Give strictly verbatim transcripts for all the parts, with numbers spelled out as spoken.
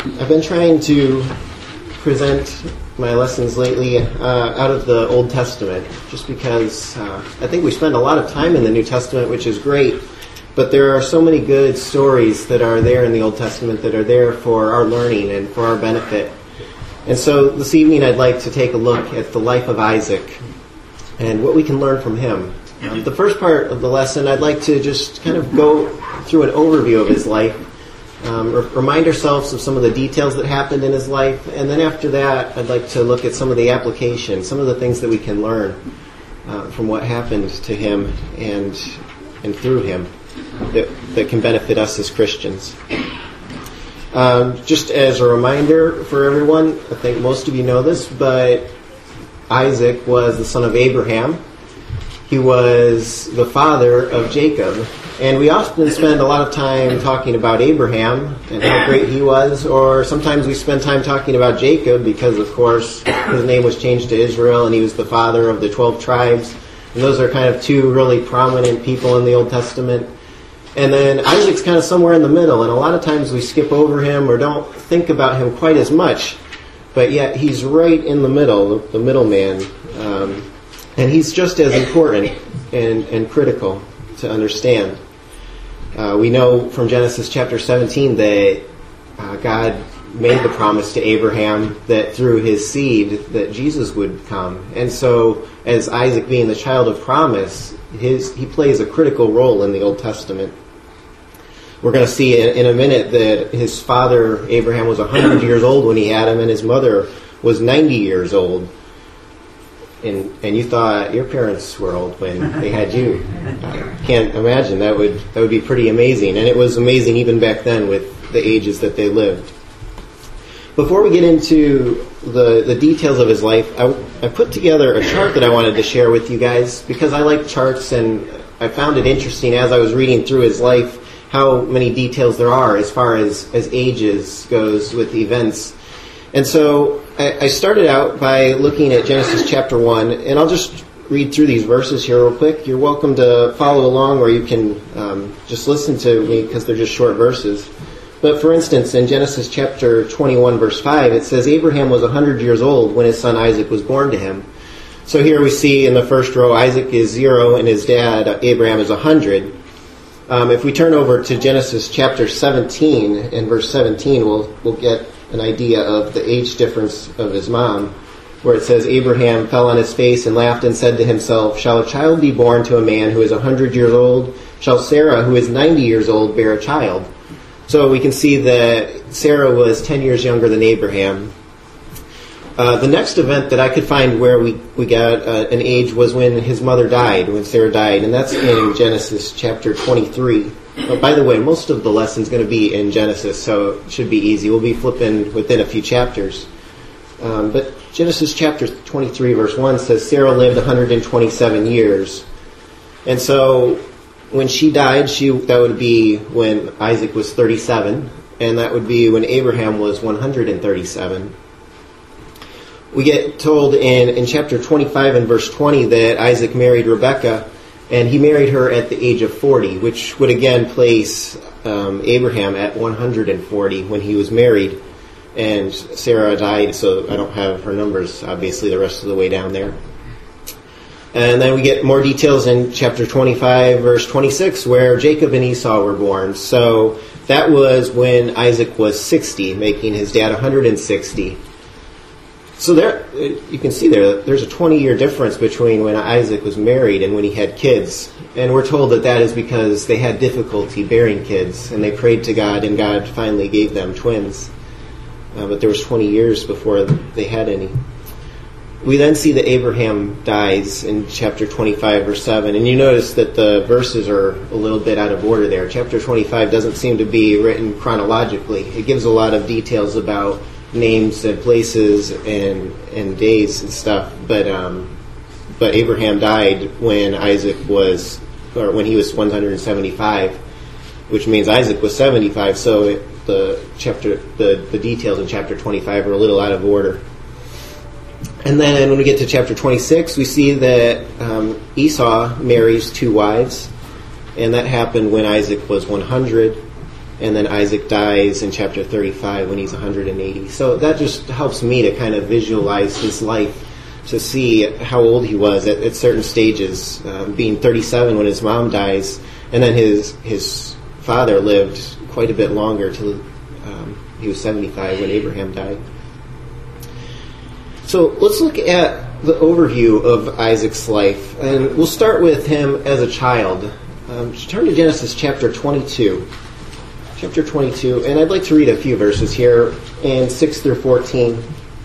I've been trying to present my lessons lately uh, out of the Old Testament, just because uh, I think we spend a lot of time in the New Testament, which is great, but there are so many good stories that are there in the Old Testament that are there for our learning and for our benefit. And so this evening I'd like to take a look at the life of Isaac and what we can learn from him. Um, the first part of the lesson, I'd like to just kind of go through an overview of his life, um, r- remind ourselves of some of the details that happened in his life, and then after that, I'd like to look at some of the application, some of the things that we can learn uh, from what happened to him and and through him that, that can benefit us as Christians. Um, just as a reminder for everyone, I think most of you know this, but Isaac was the son of Abraham. He was the father of Jacob. And we often spend a lot of time talking about Abraham and how great he was, or sometimes we spend time talking about Jacob because, of course, his name was changed to Israel and he was the father of the twelve tribes. And those are kind of two really prominent people in the Old Testament. And then Isaac's kind of somewhere in the middle, and a lot of times we skip over him or don't think about him quite as much. But yet he's right in the middle, the middleman. Um, and he's just as important and, and critical to understand. Uh, we know from Genesis chapter seventeen that uh, God made the promise to Abraham that through his seed that Jesus would come. And so as Isaac being the child of promise, his he plays a critical role in the Old Testament. We're going to see in a minute that his father, Abraham, was one hundred years old when he had him, and his mother was ninety years old. And and you thought your parents were old when they had you. I can't imagine. That would that would be pretty amazing. And it was amazing even back then with the ages that they lived. Before we get into the, the details of his life, I, I put together a chart that I wanted to share with you guys because I like charts, and I found it interesting as I was reading through his life how many details there are as far as, as ages goes with events. And so I, I started out by looking at Genesis chapter one, and I'll just read through these verses here real quick. You're welcome to follow along, or you can um, just listen to me because they're just short verses. But for instance, in Genesis chapter twenty-one, verse five, it says, Abraham was one hundred years old when his son Isaac was born to him. So here we see in the first row, Isaac is zero and his dad, Abraham, is one hundred. Um, if we turn over to Genesis chapter seventeen and verse seventeen, we'll we'll get an idea of the age difference of his mom, where it says, Abraham fell on his face and laughed and said to himself, shall a child be born to a man who is one hundred years old? Shall Sarah, who is ninety years old, bear a child? So we can see that Sarah was ten years younger than Abraham. Uh, the next event that I could find where we, we got uh, an age was when his mother died, when Sarah died, and that's in Genesis chapter twenty-three. Oh, by the way, most of the lesson's going to be in Genesis, so it should be easy. We'll be flipping within a few chapters. Um, but Genesis chapter twenty-three, verse one says, Sarah lived one hundred twenty-seven years. And so when she died, she that would be when Isaac was thirty-seven, and that would be when Abraham was one hundred thirty-seven. We get told in, in chapter twenty-five and verse twenty that Isaac married Rebekah, and he married her at the age of forty, which would again place um, Abraham at one hundred forty when he was married. And Sarah died, so I don't have her numbers, obviously, the rest of the way down there. And then we get more details in chapter twenty-five, verse twenty-six, where Jacob and Esau were born. So that was when Isaac was sixty, making his dad one hundred sixty. So there, you can see there, there's a twenty-year difference between when Isaac was married and when he had kids. And we're told that that is because they had difficulty bearing kids, and they prayed to God, and God finally gave them twins. Uh, but there was twenty years before they had any. We then see that Abraham dies in chapter twenty-five, verse seven. And you notice that the verses are a little bit out of order there. Chapter twenty-five doesn't seem to be written chronologically. It gives a lot of details about names and places and and days and stuff. But um, but Abraham died when Isaac was, or when he was one hundred seventy-five, which means Isaac was seventy-five. So it, the chapter, the, the details in chapter twenty-five are a little out of order. And then when we get to chapter twenty-six, we see that um, Esau marries two wives, and that happened when Isaac was one hundred. and then Isaac dies in chapter thirty-five when he's one hundred eighty. So that just helps me to kind of visualize his life, to see how old he was at, at certain stages, uh, being thirty-seven when his mom dies, and then his his father lived quite a bit longer till um, he was seventy-five when Abraham died. So let's look at the overview of Isaac's life, and we'll start with him as a child. Um, turn to Genesis chapter twenty-two. Chapter twenty-two, and I'd like to read a few verses here in six through fourteen.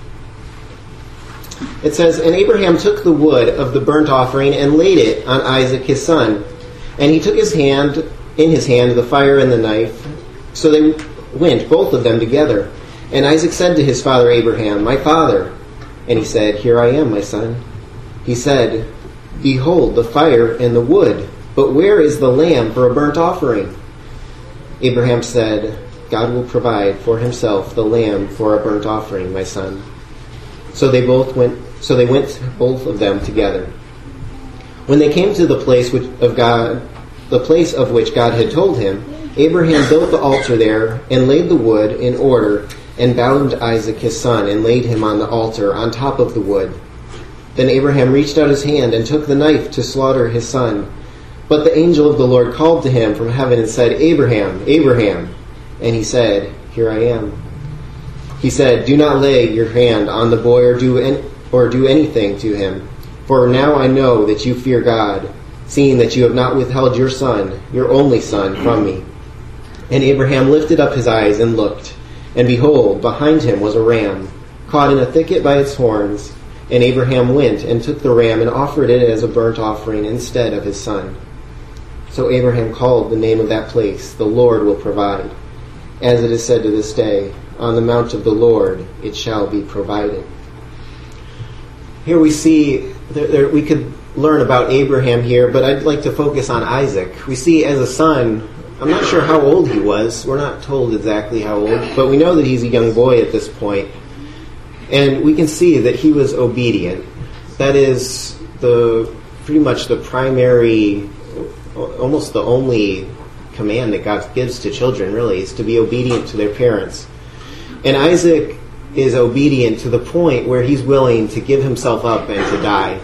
It says, "And Abraham took the wood of the burnt offering and laid it on Isaac his son. And he took his hand, in his hand the fire and the knife. So they went, both of them together. And Isaac said to his father Abraham, 'My father.' And he said, 'Here I am, my son.' He said, 'Behold the fire and the wood, but where is the lamb for a burnt offering?' Abraham said, 'God will provide for himself the lamb for a burnt offering, my son.' So they both went. So they went, both of them together. When they came to the place which of God, the place of which God had told him, Abraham built the altar there and laid the wood in order, and bound Isaac his son and laid him on the altar on top of the wood. Then Abraham reached out his hand and took the knife to slaughter his son. But the angel of the Lord called to him from heaven and said, 'Abraham, Abraham.' And he said, 'Here I am.' He said, 'Do not lay your hand on the boy or do any, or do anything to him. For now I know that you fear God, seeing that you have not withheld your son, your only son, from me.' And Abraham lifted up his eyes and looked, and behold, behind him was a ram, caught in a thicket by its horns. And Abraham went and took the ram and offered it as a burnt offering instead of his son. So Abraham called the name of that place, 'The Lord will provide.' As it is said to this day, 'On the mount of the Lord it shall be provided.'" Here we see, there, there, we could learn about Abraham here, but I'd like to focus on Isaac. We see as a son, I'm not sure how old he was. We're not told exactly how old, but we know that he's a young boy at this point. And we can see that he was obedient. That is the pretty much the primary, almost the only command that God gives to children, really, is to be obedient to their parents. And Isaac is obedient to the point where he's willing to give himself up and to die.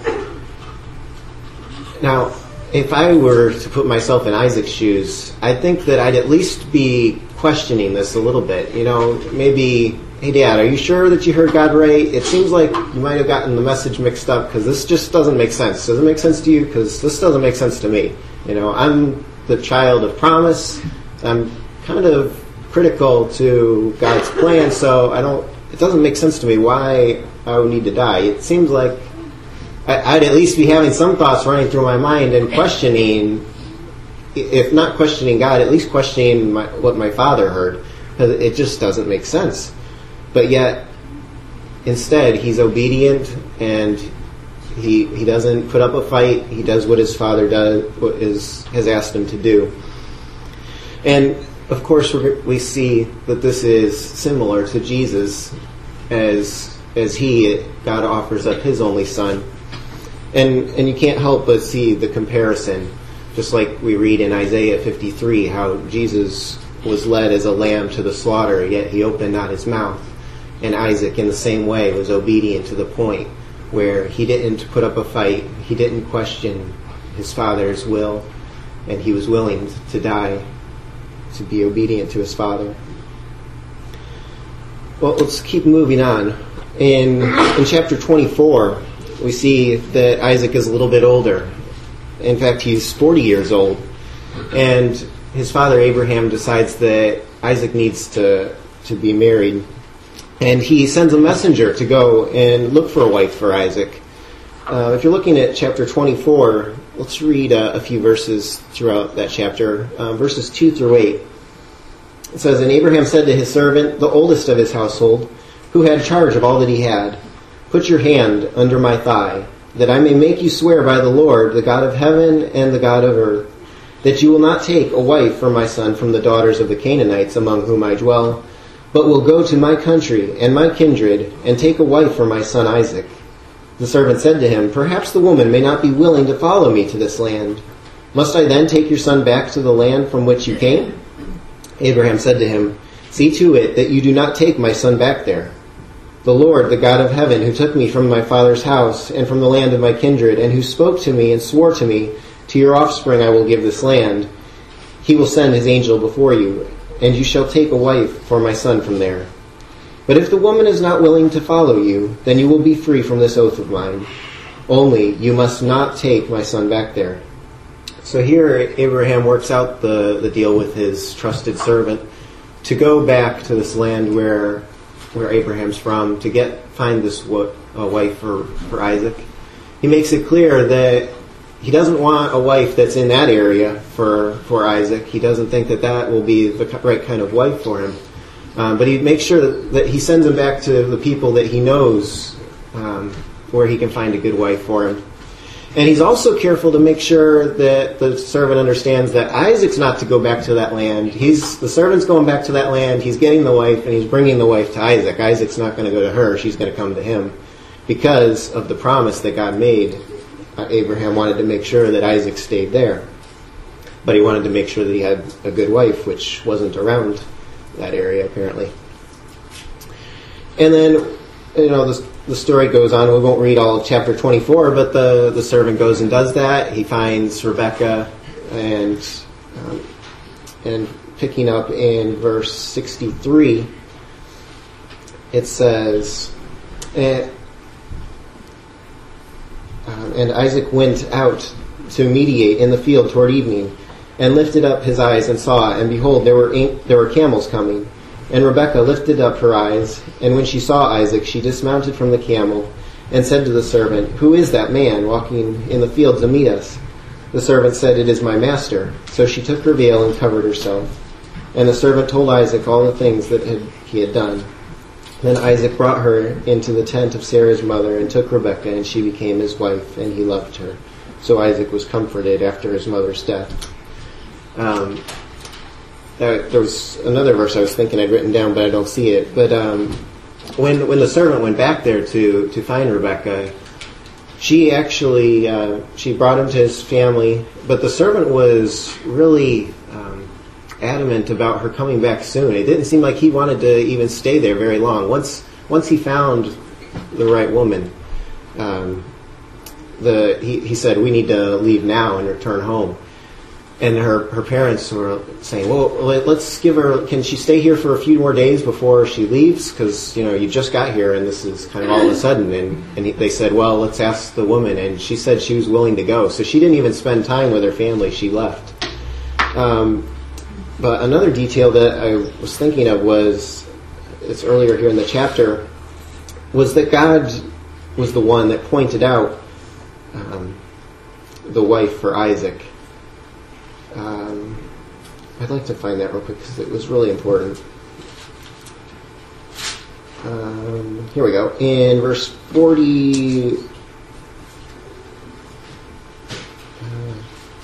Now, if I were to put myself in Isaac's shoes, I think that I'd at least be questioning this a little bit. You know, maybe, "Hey, Dad, are you sure that you heard God right? It seems like you might have gotten the message mixed up because this just doesn't make sense. Does it make sense to you? Because this doesn't make sense to me. You know, I'm the child of promise. I'm kind of critical to God's plan, so I don't. It doesn't make sense to me why I would need to die. It seems like I, I'd at least be having some thoughts running through my mind and questioning, if not questioning God, at least questioning my, what my father heard, because it just doesn't make sense. But yet, instead, he's obedient and he he doesn't put up a fight. He does what his father does, what is has asked him to do. And of course, we're, we see that this is similar to Jesus, as as he God offers up his only son, and and you can't help but see the comparison, just like we read in Isaiah fifty-three, how Jesus was led as a lamb to the slaughter, yet he opened not his mouth. And Isaac, in the same way, was obedient to the point where he didn't put up a fight, he didn't question his father's will, and he was willing to die to be obedient to his father. Well, let's keep moving on. In in chapter twenty-four, we see that Isaac is a little bit older. In fact, he's forty years old. And his father Abraham decides that Isaac needs to, to be married. And he sends a messenger to go and look for a wife for Isaac. Uh, if you're looking at chapter twenty-four, let's read uh, a few verses throughout that chapter, uh, verses two through eight. It says, "And Abraham said to his servant, the oldest of his household, who had charge of all that he had, 'Put your hand under my thigh, that I may make you swear by the Lord, the God of heaven and the God of earth, that you will not take a wife for my son from the daughters of the Canaanites among whom I dwell, but will go to my country and my kindred, and take a wife for my son Isaac.' The servant said to him, 'Perhaps the woman may not be willing to follow me to this land. Must I then take your son back to the land from which you came?' Abraham said to him, "See to it that you do not take my son back there. The Lord, the God of heaven, who took me from my father's house and from the land of my kindred, and who spoke to me and swore to me, 'To your offspring I will give this land,' he will send his angel before you, and you shall take a wife for my son from there. But if the woman is not willing to follow you, then you will be free from this oath of mine. Only you must not take my son back there." So here Abraham works out the, the deal with his trusted servant to go back to this land where where Abraham's from, to get find this a wife for, for Isaac. He makes it clear that he doesn't want a wife that's in that area for, for Isaac. He doesn't think that that will be the right kind of wife for him. Um, but he makes sure that, that he sends him back to the people that he knows um, where he can find a good wife for him. And he's also careful to make sure that the servant understands that Isaac's not to go back to that land. He's the servant's going back to that land. He's getting the wife, and he's bringing the wife to Isaac. Isaac's not going to go to her. She's going to come to him because of the promise that God made. Uh, Abraham wanted to make sure that Isaac stayed there. But he wanted to make sure that he had a good wife, which wasn't around that area, apparently. And then, you know, the, the story goes on. We won't read all of chapter twenty-four, but the, the servant goes and does that. He finds Rebekah, and um, and picking up in verse sixty-three, it says, and, um, and Isaac went out to mediate in the field toward evening, and lifted up his eyes and saw, and behold, there were there were camels coming. And Rebekah lifted up her eyes, and when she saw Isaac, she dismounted from the camel, and said to the servant, "Who is that man walking in the field to meet us?" The servant said, "It is my master." So she took her veil and covered herself. And the servant told Isaac all the things that had, he had done. Then Isaac brought her into the tent of Sarah's mother, and took Rebekah, and she became his wife, and he loved her. So Isaac was comforted after his mother's death. Um... Uh, there was another verse I was thinking I'd written down, but I don't see it. But um, when when the servant went back there to, to find Rebekah, she actually uh, she brought him to his family. But the servant was really um, adamant about her coming back soon. It didn't seem like he wanted to even stay there very long. Once once he found the right woman, um, the he, he said, "We need to leave now and return home." And her, her parents were saying, "Well, let's give her, can she stay here for a few more days before she leaves? Because, you know, you just got here and this is kind of all of a sudden." And, and they said, "Well, let's ask the woman." And she said she was willing to go. So she didn't even spend time with her family. She left. Um, but another detail that I was thinking of was, it's earlier here in the chapter, was that God was the one that pointed out um, the wife for Isaac. Um, I'd like to find that real quick because it was really important. Um, here we go. In verse forty... Uh,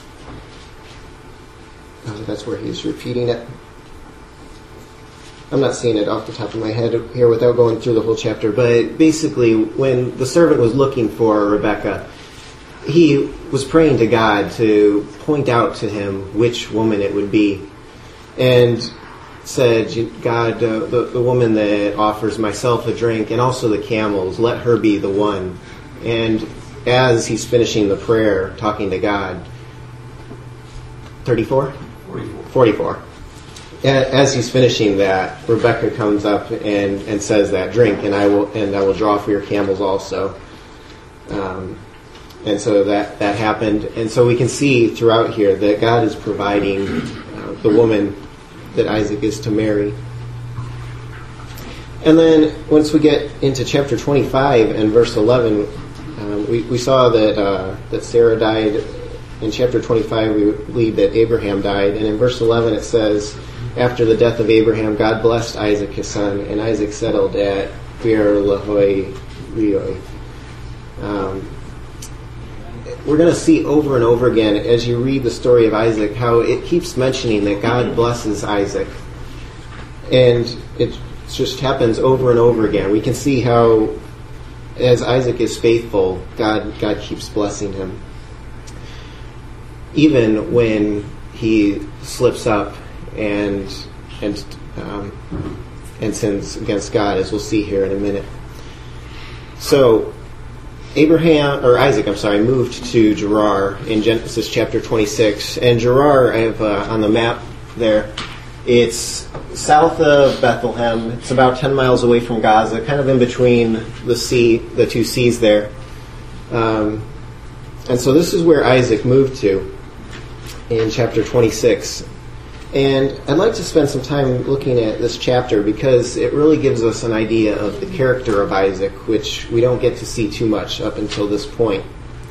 oh, that's where he's repeating it. I'm not seeing it off the top of my head here without going through the whole chapter, but basically when the servant was looking for Rebekah, he was praying to God to point out to him which woman it would be, and said, "God, uh, the, the woman that offers myself a drink and also the camels, let her be the one." And as he's finishing the prayer, talking to God, thirty-four? forty-four. forty-four. As he's finishing that, Rebekah comes up and, and says that, "Drink, and I will and I will draw for your camels also." Um, And so that, that happened. And so we can see throughout here that God is providing uh, the woman that Isaac is to marry. And then once we get into chapter twenty-five and verse eleven, um, we, we saw that uh, that Sarah died. In chapter twenty-five, we believe that Abraham died. And in verse eleven it says, "After the death of Abraham, God blessed Isaac his son, and Isaac settled at Beer Lahai Roi." Um We're going to see over and over again, as you read the story of Isaac, how it keeps mentioning that God blesses Isaac. And it just happens over and over again. We can see how, as Isaac is faithful, God, God keeps blessing him. Even when he slips up and and um, and sins against God, as we'll see here in a minute. So Abraham, or Isaac, I'm sorry, moved to Gerar in Genesis chapter twenty-six. And Gerar, I have uh, on the map there, it's south of Bethlehem. It's about ten miles away from Gaza, kind of in between the sea, the two seas there. Um, and so this is where Isaac moved to in chapter twenty-six. And I'd like to spend some time looking at this chapter because it really gives us an idea of the character of Isaac, which we don't get to see too much up until this point.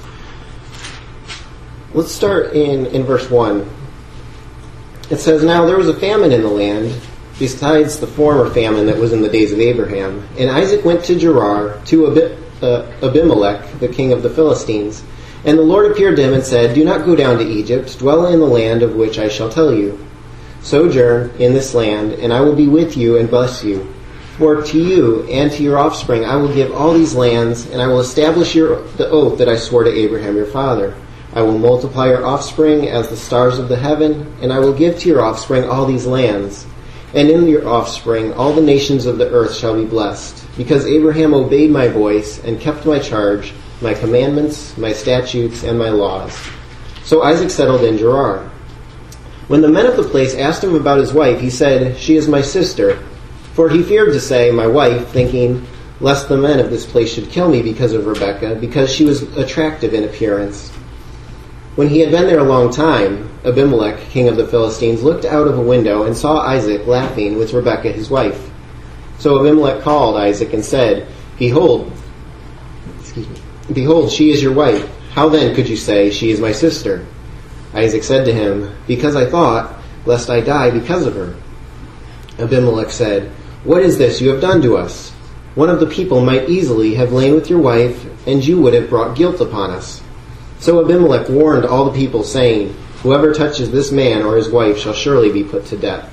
Let's start in, in verse one. It says, "Now there was a famine in the land, besides the former famine that was in the days of Abraham. And Isaac went to Gerar, to Abi- uh, Abimelech, the king of the Philistines. And the Lord appeared to him and said, 'Do not go down to Egypt, dwell in the land of which I shall tell you. Sojourn in this land, and I will be with you and bless you. For to you and to your offspring I will give all these lands, and I will establish your, the oath that I swore to Abraham your father. I will multiply your offspring as the stars of the heaven, and I will give to your offspring all these lands. And in your offspring all the nations of the earth shall be blessed, because Abraham obeyed my voice and kept my charge, my commandments, my statutes, and my laws.' So Isaac settled in Gerar. When the men of the place asked him about his wife, he said, 'She is my sister.' For he feared to say, 'my wife,' thinking, lest the men of this place should kill me because of Rebekah, because she was attractive in appearance. When he had been there a long time, Abimelech, king of the Philistines, looked out of a window and saw Isaac laughing with Rebekah his wife. So Abimelech called Isaac and said, 'Behold, excuse me, behold, she is your wife. How then could you say, she is my sister?' Isaac said to him, 'Because I thought, lest I die because of her.' Abimelech said, 'What is this you have done to us? One of the people might easily have lain with your wife, and you would have brought guilt upon us.' So Abimelech warned all the people, saying, 'Whoever touches this man or his wife shall surely be put to death.'"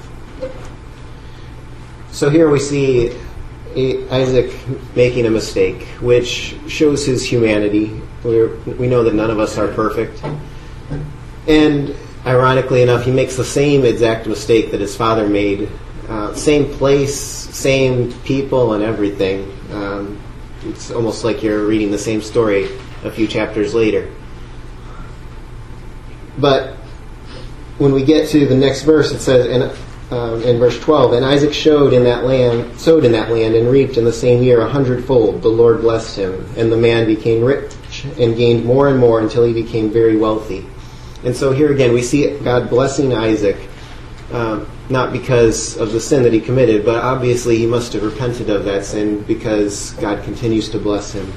So here we see Isaac making a mistake, which shows his humanity. We're, we know that none of us are perfect. And ironically enough, he makes the same exact mistake that his father made. Uh, same place, same people, and everything. Um, it's almost like you're reading the same story a few chapters later. But when we get to the next verse, it says in, um, in verse twelve, "And Isaac showed in that land, sowed in that land, and reaped in the same year a hundredfold. The Lord blessed him, and the man became rich and gained more and more until he became very wealthy." And so here again, we see God blessing Isaac, um, not because of the sin that he committed, but obviously he must have repented of that sin because God continues to bless him.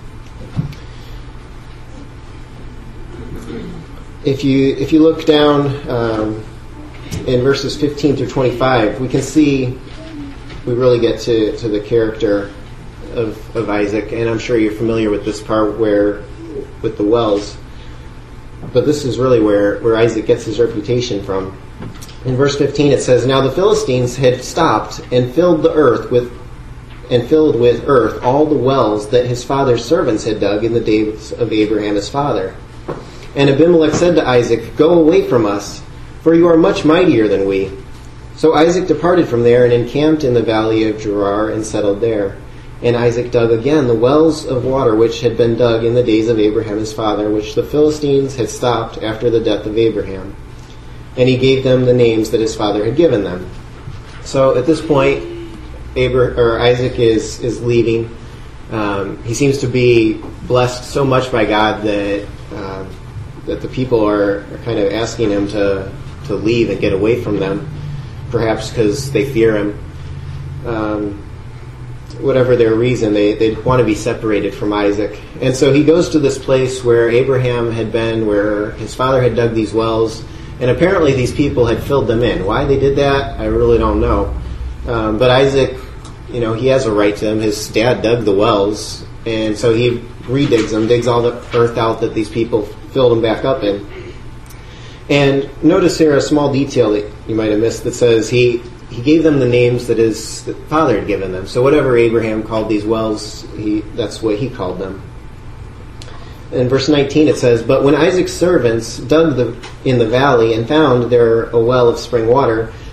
If you if you look down um, in verses fifteen through twenty-five, we can see we really get to, to the character of, of Isaac, and I'm sure you're familiar with this part where with the wells. But this is really where, where Isaac gets his reputation from. In verse fifteen it says, "Now the Philistines had stopped and filled the earth with and filled with earth all the wells that his father's servants had dug in the days of Abraham his father. And Abimelech said to Isaac, 'Go away from us, for you are much mightier than we.' So Isaac departed from there and encamped in the valley of Gerar and settled there. And Isaac dug again the wells of water which had been dug in the days of Abraham his father, which the Philistines had stopped after the death of Abraham. And he gave them the names that his father had given them." So at this point, Abra- or Isaac is, is leaving. Um, he seems to be blessed so much by God that um, that the people are, are kind of asking him to, to leave and get away from them, perhaps because they fear him. Um, whatever their reason, they, they want to be separated from Isaac. And so he goes to this place where Abraham had been, where his father had dug these wells, and apparently these people had filled them in. Why they did that, I really don't know. Um, but Isaac, you know, he has a right to them. His dad dug the wells, and so he redigs them, digs all the earth out that these people filled them back up in. And notice here a small detail that you might have missed that says he he gave them the names that his father had given them. So whatever Abraham called these wells, he that's what he called them. In verse nineteen it says, "But when Isaac's servants dug the, in the valley and found there a well of spring water,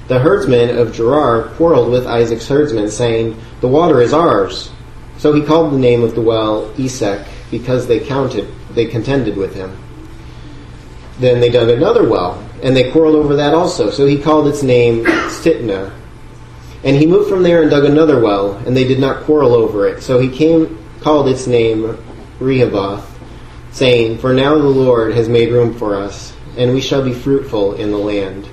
The herdsmen of Gerar quarreled with Isaac's herdsmen, saying, "The water is ours." So he called the name of the well Esek, because they counted, they contended with him. Then they dug another well, and they quarreled over that also. So he called its name Sitnah. And he moved from there and dug another well, and they did not quarrel over it. So he came, called its name Rehoboth, saying, "For now the Lord has made room for us, and we shall be fruitful in the land."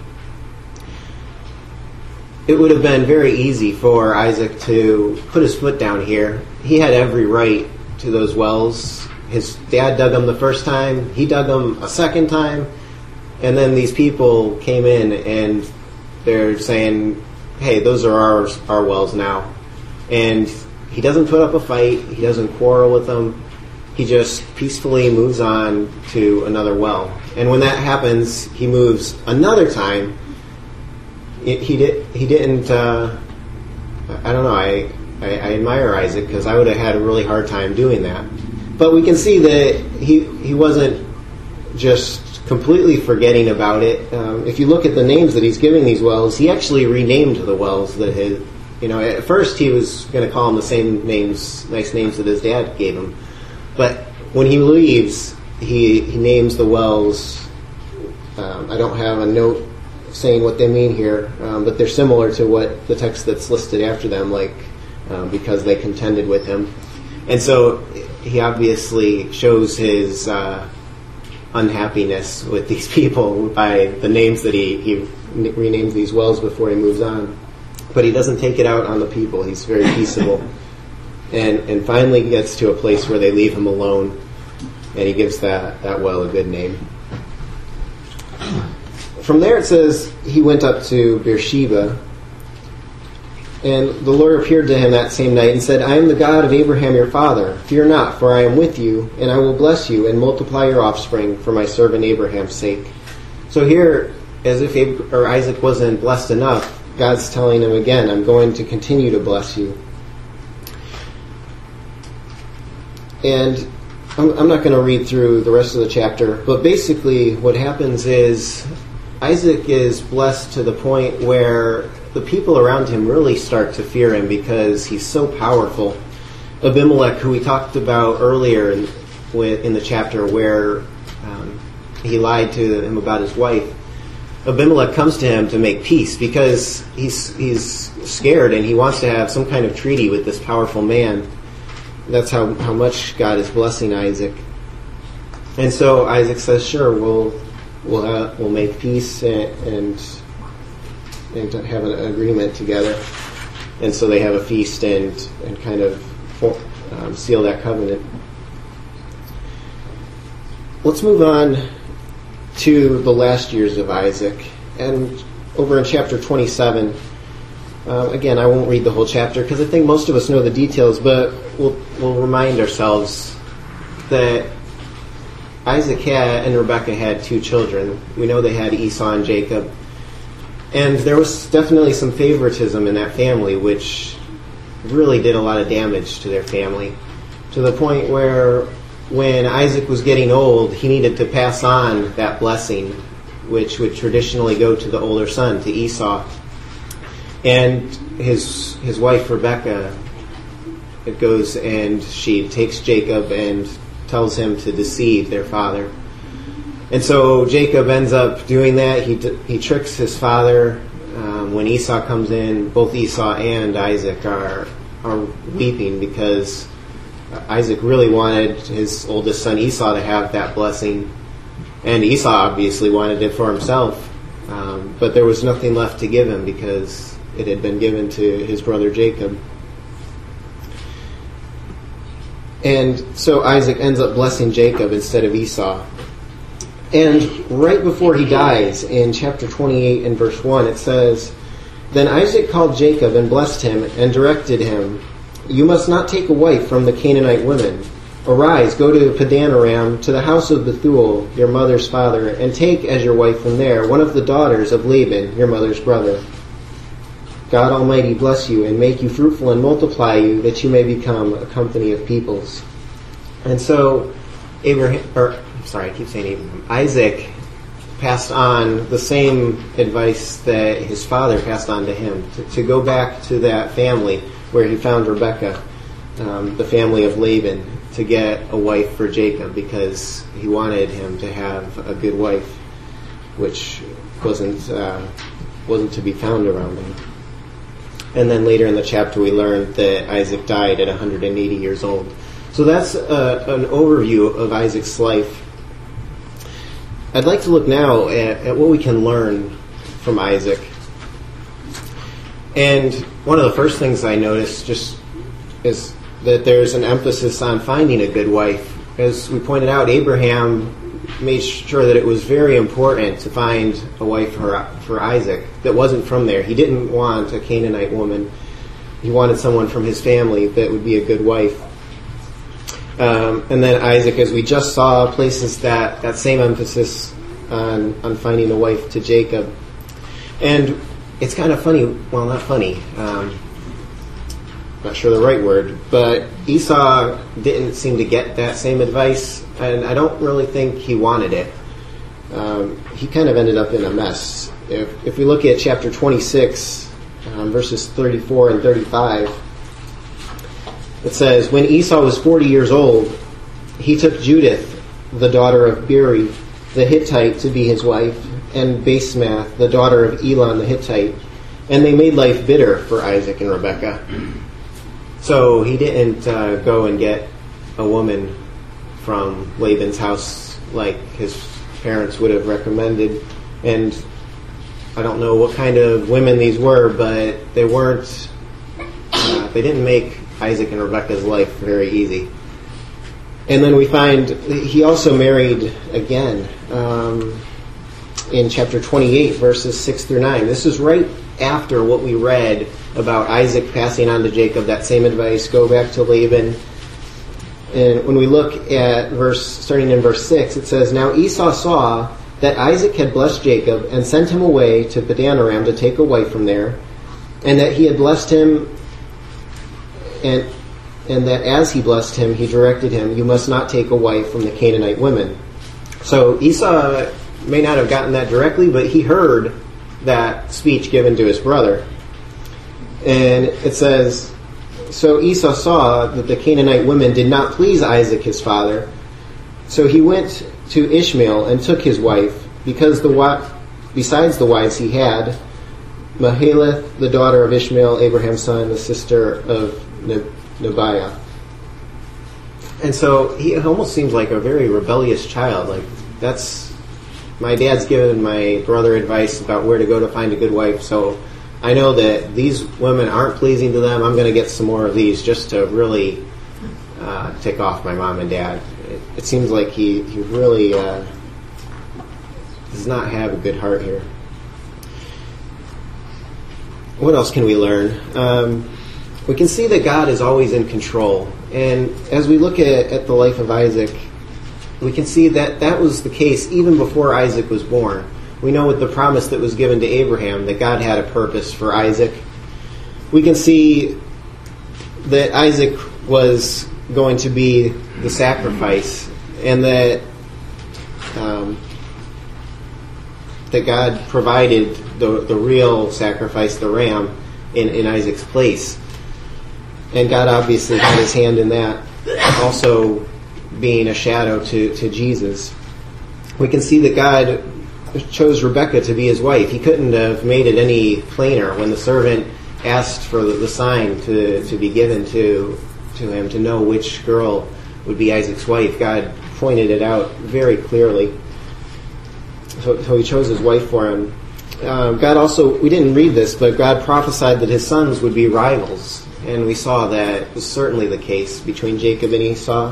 It would have been very easy for Isaac to put his foot down here. He had every right to those wells. His dad dug them the first time. He dug them a second time. And then these people came in and they're saying, "Hey, those are ours, our wells now." And he doesn't put up a fight. He doesn't quarrel with them. He just peacefully moves on to another well. And when that happens, he moves another time. It, he did. He didn't. Uh, I don't know. I I, I admire Isaac because I would have had a really hard time doing that. But we can see that he he wasn't just completely forgetting about it. Um, if you look at the names that he's giving these wells, he actually renamed the wells that his. You know, at first he was going to call them the same names, nice names that his dad gave him. But when he leaves, he he names the wells. Um, I don't have a note saying what they mean here, um, but they're similar to what the text that's listed after them, like um, because they contended with him. And so he obviously shows his uh, unhappiness with these people by the names that he, he renames these wells before he moves on. But he doesn't take it out on the people. He's very peaceable. And and finally gets to a place where they leave him alone, and he gives that, that well a good name. From there it says, he went up to Beersheba, and the Lord appeared to him that same night and said, "I am the God of Abraham your father. Fear not, for I am with you, and I will bless you and multiply your offspring for my servant Abraham's sake." So here, as if Ab- or Isaac wasn't blessed enough, God's telling him again, "I'm going to continue to bless you." And I'm, I'm not going to read through the rest of the chapter, but basically what happens is Isaac is blessed to the point where the people around him really start to fear him because he's so powerful. Abimelech, who we talked about earlier in, in the chapter where um, he lied to him about his wife, Abimelech comes to him to make peace because he's he's scared and he wants to have some kind of treaty with this powerful man. That's how, how much God is blessing Isaac. And so Isaac says, "Sure, we'll we'll uh, we'll make peace and, and and have an agreement together." And so they have a feast and and kind of um, seal that covenant. Let's move on to the last years of Isaac, and over in chapter twenty-seven. Uh, again, I won't read the whole chapter because I think most of us know the details, but we'll, we'll remind ourselves that Isaac had and Rebekah had two children. We know they had Esau and Jacob. And there was definitely some favoritism in that family, which really did a lot of damage to their family, to the point where when Isaac was getting old, he needed to pass on that blessing, which would traditionally go to the older son, to Esau. And his his wife Rebekah, it goes and she takes Jacob and tells him to deceive their father. And so Jacob ends up doing that. He he tricks his father. Um, when Esau comes in, both Esau and Isaac are are weeping because Isaac really wanted his oldest son Esau to have that blessing, and Esau obviously wanted it for himself. Um, but there was nothing left to give him because it had been given to his brother Jacob. And so Isaac ends up blessing Jacob instead of Esau. And right before he dies, in chapter twenty-eight and verse one, it says, "Then Isaac called Jacob and blessed him and directed him, 'You must not take a wife from the Canaanite women. Arise, go to Padan Aram, to the house of Bethuel, your mother's father, and take as your wife from there one of the daughters of Laban, your mother's brother. God Almighty bless you and make you fruitful and multiply you, that you may become a company of peoples.'" And so Abraham, or sorry, I keep saying Abraham, Isaac passed on the same advice that his father passed on to him, to, to go back to that family where he found Rebekah, um, the family of Laban, to get a wife for Jacob, because he wanted him to have a good wife, which wasn't uh, wasn't to be found around him. And then later in the chapter we learned that Isaac died at one hundred eighty years old. So that's uh, an overview of Isaac's life. I'd like to look now at, at what we can learn from Isaac. And one of the first things I noticed just is that there's an emphasis on finding a good wife. As we pointed out, Abraham made sure that it was very important to find a wife for, for Isaac that wasn't from there. He didn't want a Canaanite woman. He wanted someone from his family that would be a good wife. Um, and then Isaac, as we just saw, places that, that same emphasis on, on finding a wife to Jacob. And it's kind of funny, well, not funny, um, not sure the right word, but Esau didn't seem to get that same advice, and I don't really think he wanted it. Um, he kind of ended up in a mess. If, if we look at chapter twenty-six, um, verses thirty-four and thirty-five, it says, "When Esau was forty years old, he took Judith, the daughter of Beeri, the Hittite, to be his wife, and Basemath, the daughter of Elon the Hittite, and they made life bitter for Isaac and Rebekah." So he didn't uh, go and get a woman from Laban's house like his parents would have recommended. And I don't know what kind of women these were, but they weren't, uh, they didn't make Isaac and Rebekah's life very easy. And then we find he also married again um, in chapter twenty-eight, verses six through nine. This is right after what we read about Isaac passing on to Jacob that same advice, go back to Laban. And when we look at verse, starting in verse six, it says, "Now Esau saw that Isaac had blessed Jacob and sent him away to Padan-aram to take a wife from there, and that he had blessed him, and and that as he blessed him, he directed him, 'You must not take a wife from the Canaanite women.'" So Esau may not have gotten that directly, but he heard that speech given to his brother. And it says, "So Esau saw that the Canaanite women did not please Isaac his father. So he went to Ishmael and took his wife, because the besides the wives he had, Mahalath, the daughter of Ishmael, Abraham's son, the sister of Nebiah." And so he almost seems like a very rebellious child. Like, that's, my dad's given my brother advice about where to go to find a good wife, so I know that these women aren't pleasing to them. I'm going to get some more of these just to really uh, tick off my mom and dad. It, it seems like he, he really uh, does not have a good heart here. What else can we learn? Um, we can see that God is always in control. And as we look at, at the life of Isaac, we can see that that was the case even before Isaac was born. We know with the promise that was given to Abraham that God had a purpose for Isaac. We can see that Isaac was going to be the sacrifice, and that um, that God provided the the real sacrifice, the ram, in, in Isaac's place. And God obviously had his hand in that, also being a shadow to, to Jesus. We can see that God chose Rebekah to be his wife. He couldn't have made it any plainer when the servant asked for the, the sign to, to be given to to him to know which girl would be Isaac's wife. God pointed it out very clearly. So, so he chose his wife for him. Um, God also, we didn't read this, but God prophesied that his sons would be rivals. And we saw that was certainly the case between Jacob and Esau.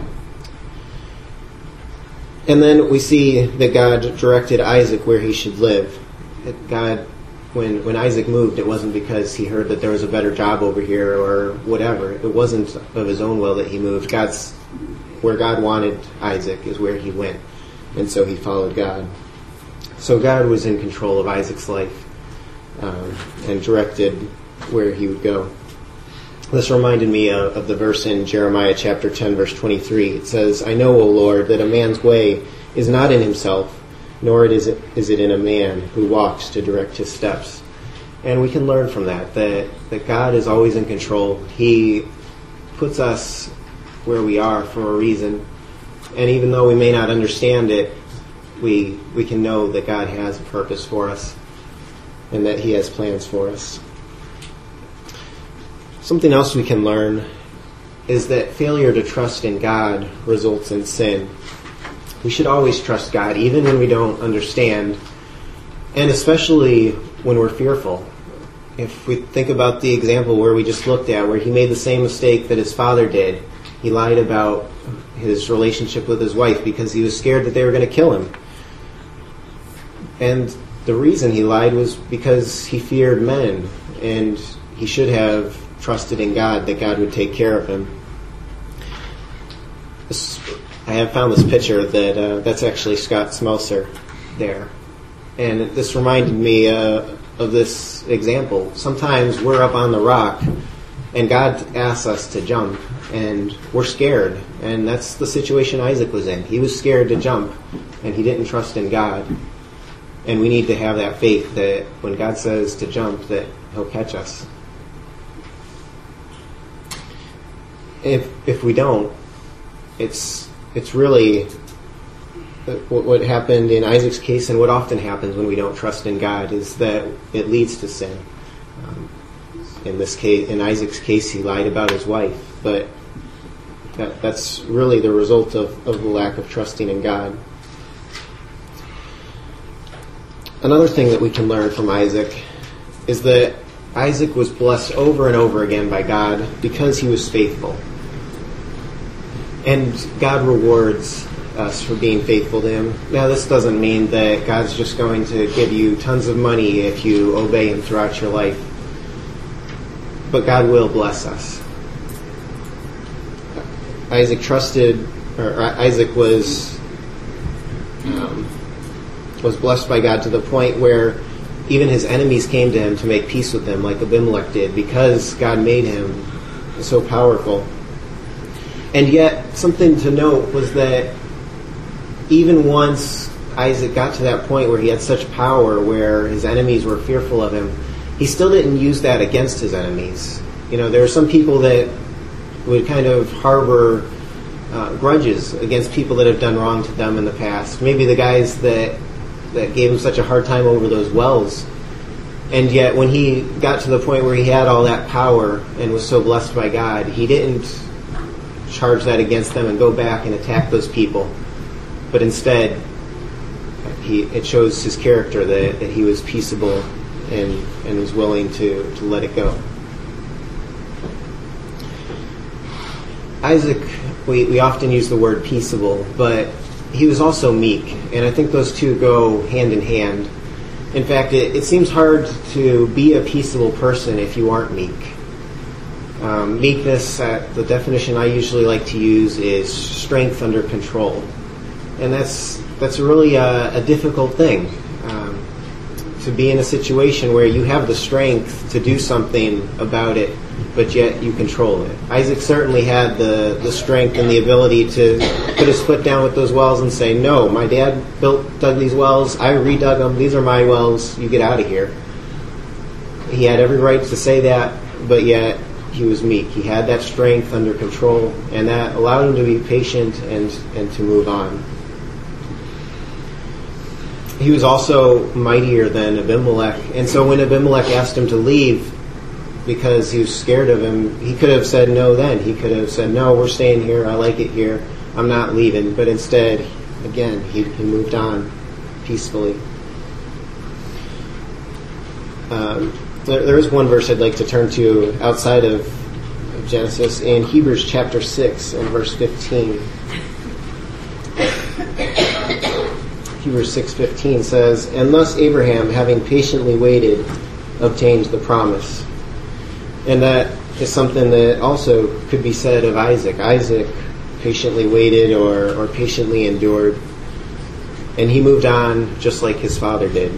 And then we see that God directed Isaac where he should live. God, when when Isaac moved, it wasn't because he heard that there was a better job over here or whatever. It wasn't of his own will that he moved. God's where God wanted Isaac is where he went, and so he followed God. So God was in control of Isaac's life um, and directed where he would go. This reminded me of, of the verse in Jeremiah chapter ten, verse twenty-three. It says, "I know, O Lord, that a man's way is not in himself, nor is it, is it in a man who walks to direct his steps. And we can learn from that, that, that God is always in control. He puts us where we are for a reason. And even though we may not understand it, we we can know that God has a purpose for us and that he has plans for us. Something else we can learn is that failure to trust in God results in sin. We should always trust God, even when we don't understand, and especially when we're fearful. If we think about the example where we just looked at, where he made the same mistake that his father did, he lied about his relationship with his wife because he was scared that they were going to kill him. And the reason he lied was because he feared men, and he should have trusted in God, that God would take care of him. This, I have found this picture that uh, that's actually Scott Smelser there. And this reminded me uh, of this example. Sometimes we're up on the rock and God asks us to jump and we're scared. And that's the situation Isaac was in. He was scared to jump and he didn't trust in God. And we need to have that faith that when God says to jump, that he'll catch us. If if we don't, it's it's really what, what happened in Isaac's case, and what often happens when we don't trust in God, is that it leads to sin. Um, in this case, in Isaac's case, he lied about his wife, but that, that's really the result of, of the lack of trusting in God. Another thing that we can learn from Isaac is that Isaac was blessed over and over again by God because he was faithful. And God rewards us for being faithful to him. Now, this doesn't mean that God's just going to give you tons of money if you obey him throughout your life. But God will bless us. Isaac trusted, or Isaac was um, was blessed by God to the point where even his enemies came to him to make peace with him, like Abimelech did, because God made him so powerful. And yet, something to note was that even once Isaac got to that point where he had such power, where his enemies were fearful of him, he still didn't use that against his enemies. You know, there are some people that would kind of harbor uh, grudges against people that have done wrong to them in the past. Maybe the guys that that gave him such a hard time over those wells. And yet when he got to the point where he had all that power and was so blessed by God, he didn't charge that against them and go back and attack those people. But instead, he it shows his character that, that he was peaceable and, and was willing to, to let it go. Isaac, we, we often use the word peaceable, but he was also meek, and I think those two go hand in hand. In fact, it, it seems hard to be a peaceable person if you aren't meek. Um, meekness, uh, the definition I usually like to use is strength under control. And that's that's really a, a difficult thing, um, to be in a situation where you have the strength to do something about it, but yet you control it. Isaac certainly had the, the strength and the ability to put his foot down with those wells and say, no, my dad built dug these wells, I redug them, these are my wells, you get out of here. He had every right to say that, but yet he was meek. He had that strength under control, and that allowed him to be patient and, and to move on. He was also mightier than Abimelech, and so when Abimelech asked him to leave because he was scared of him, he could have said no then. He could have said, no, we're staying here, I like it here, I'm not leaving. But instead, again, he, he moved on peacefully. Um, there, there is one verse I'd like to turn to outside of, of Genesis, in Hebrews chapter six and verse fifteen. Hebrews six fifteen says, and thus Abraham, having patiently waited, obtained the promise. And that is something that also could be said of Isaac. Isaac patiently waited or, or patiently endured, and he moved on just like his father did.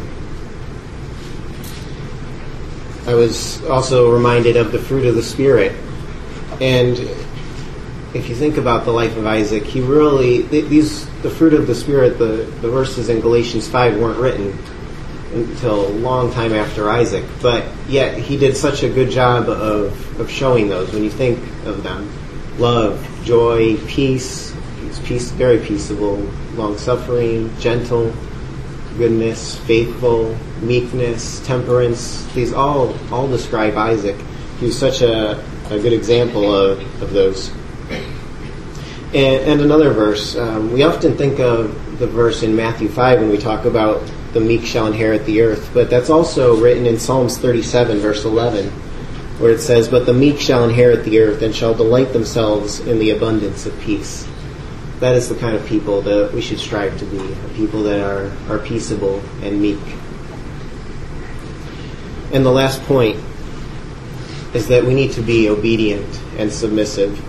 I was also reminded of the fruit of the Spirit. And if you think about the life of Isaac, he really, these, the fruit of the Spirit, the, the verses in Galatians five weren't written until a long time after Isaac, but yet he did such a good job of, of showing those when you think of them. Love, joy, peace, he's peace, very peaceable, long-suffering, gentle, goodness, faithful, meekness, temperance. These all all describe Isaac. He was such a, a good example of, of those. And, and another verse, um, we often think of the verse in Matthew five when we talk about the meek shall inherit the earth, but that's also written in Psalms thirty-seven, verse eleven, where it says, "But the meek shall inherit the earth and shall delight themselves in the abundance of peace." That is the kind of people that we should strive to be, people that are, are peaceable and meek. And the last point is that we need to be obedient and submissive.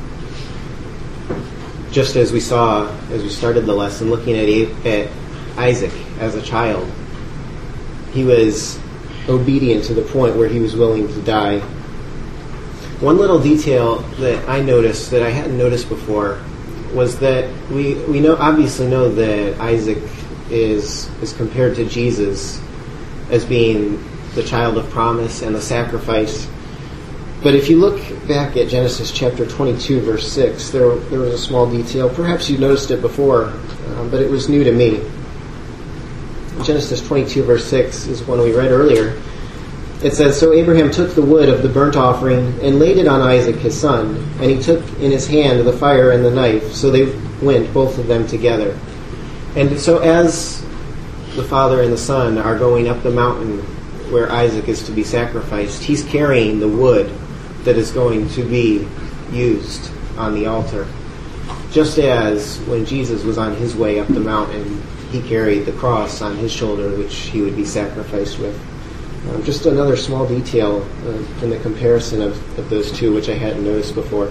Just as we saw as we started the lesson, looking at, at Isaac as a child, he was obedient to the point where he was willing to die. One little detail that I noticed that I hadn't noticed before was that we we know obviously know that Isaac is is compared to Jesus as being the child of promise and the sacrifice. But if you look back at Genesis chapter twenty-two, verse six, there there was a small detail. Perhaps you noticed it before, um, but it was new to me. Genesis twenty-two, verse six is one we read earlier. It says, "So Abraham took the wood of the burnt offering and laid it on Isaac his son, and he took in his hand the fire and the knife. So they went, both of them together." And so as the father and the son are going up the mountain where Isaac is to be sacrificed, he's carrying the wood that is going to be used on the altar. Just as when Jesus was on his way up the mountain, he carried the cross on his shoulder, which he would be sacrificed with. Um, just another small detail uh, in the comparison of, of those two, which I hadn't noticed before.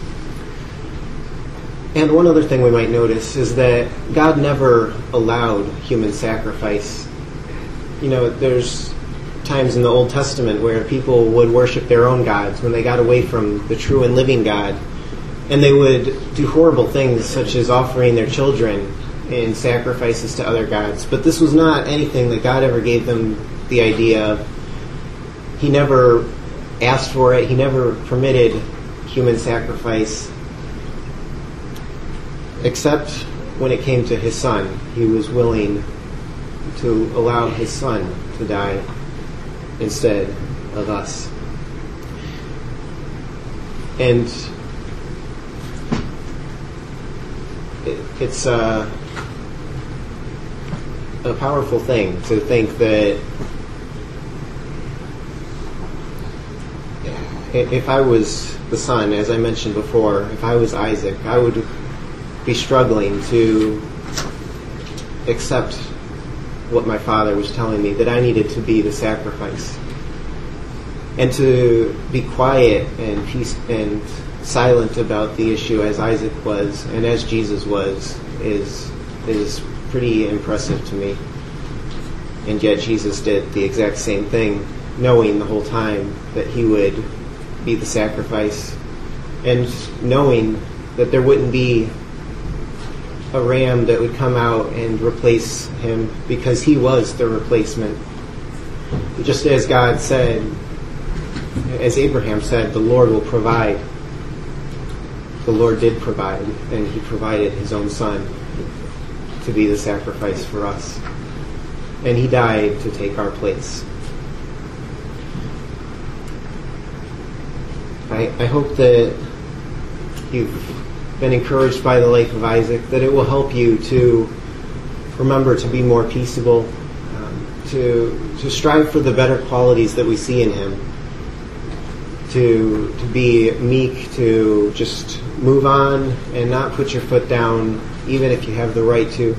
And one other thing we might notice is that God never allowed human sacrifice. You know, there's times in the Old Testament where people would worship their own gods when they got away from the true and living God. And they would do horrible things such as offering their children in sacrifices to other gods. But this was not anything that God ever gave them the idea of. He never asked for it. He never permitted human sacrifice, except when it came to his son. He was willing to allow his son to die instead of us. And it, it's a, a powerful thing to think that if I was the son, as I mentioned before, if I was Isaac, I would be struggling to accept what my father was telling me, that I needed to be the sacrifice. And to be quiet and peace and silent about the issue as Isaac was and as Jesus was is is pretty impressive to me. And yet Jesus did the exact same thing, knowing the whole time that he would be the sacrifice, and knowing that there wouldn't be a ram that would come out and replace him, because he was the replacement. Just as God said, as Abraham said, the Lord will provide. The Lord did provide, and he provided his own son to be the sacrifice for us. And he died to take our place. I, I hope that you've been encouraged by the life of Isaac, that it will help you to remember to be more peaceable, um, to to strive for the better qualities that we see in him, to to be meek, to just move on and not put your foot down, even if you have the right to,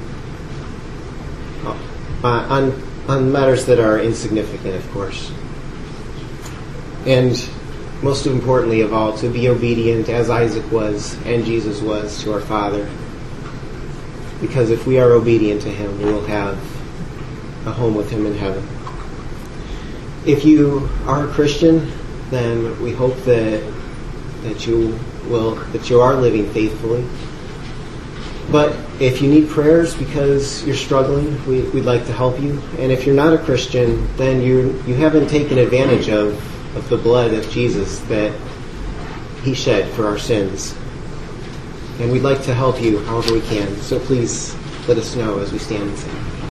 uh, on on matters that are insignificant, of course. And most importantly of all, to be obedient as Isaac was and Jesus was to our Father. Because if we are obedient to him, we will have a home with him in heaven. If you are a Christian, then we hope that that you will that you are living faithfully. But if you need prayers because you're struggling, we, we'd like to help you. And if you're not a Christian, then you you haven't taken advantage of, of the blood of Jesus that he shed for our sins. And we'd like to help you however we can. So please let us know as we stand and sing.